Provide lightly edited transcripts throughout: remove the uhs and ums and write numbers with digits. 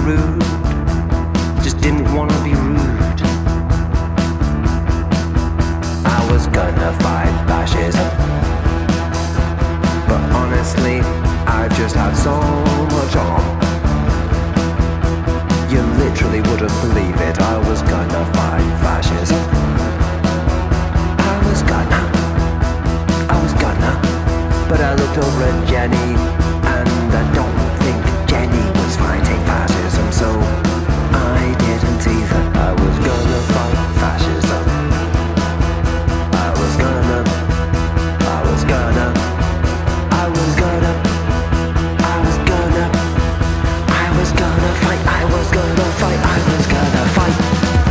rude. Just didn't wanna be rude. I was gonna fight fascism, but honestly, I just had so much on. You literally wouldn't believe it. I was gonna fight fascism. I was gonna, but I looked over at Jenny, and I don't think Jenny was fighting fascism, so I didn't either. I was gonna fight fascism. I was gonna fight.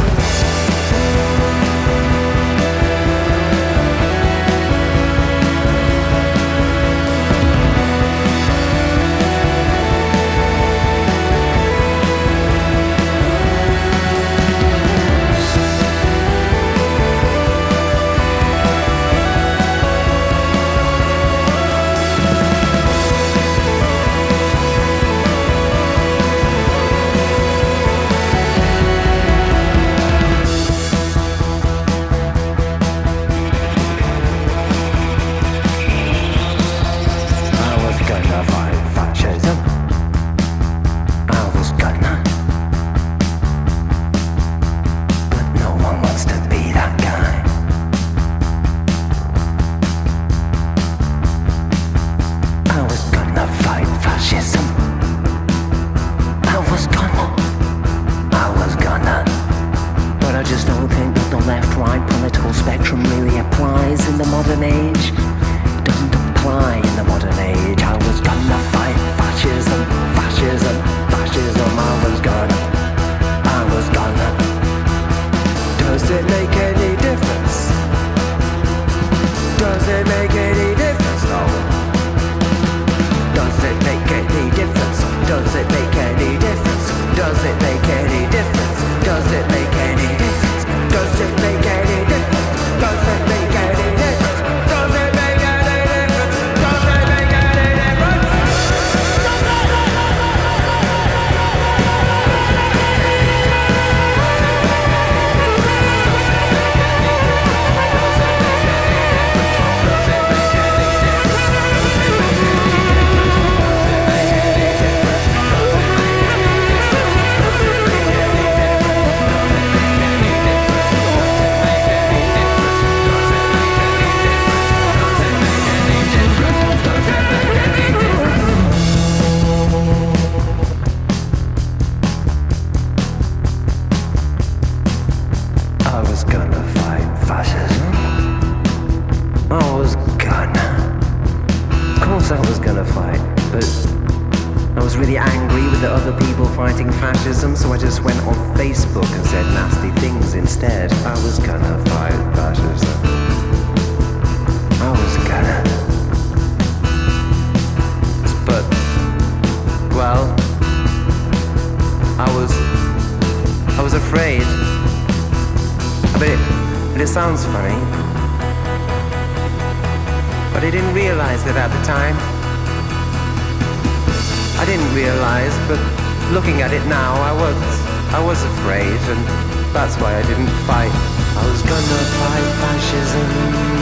Sounds funny, but I didn't realize it at the time. I didn't realize, but looking at it now, I was afraid, and that's why I didn't fight. I was gonna fight fascism.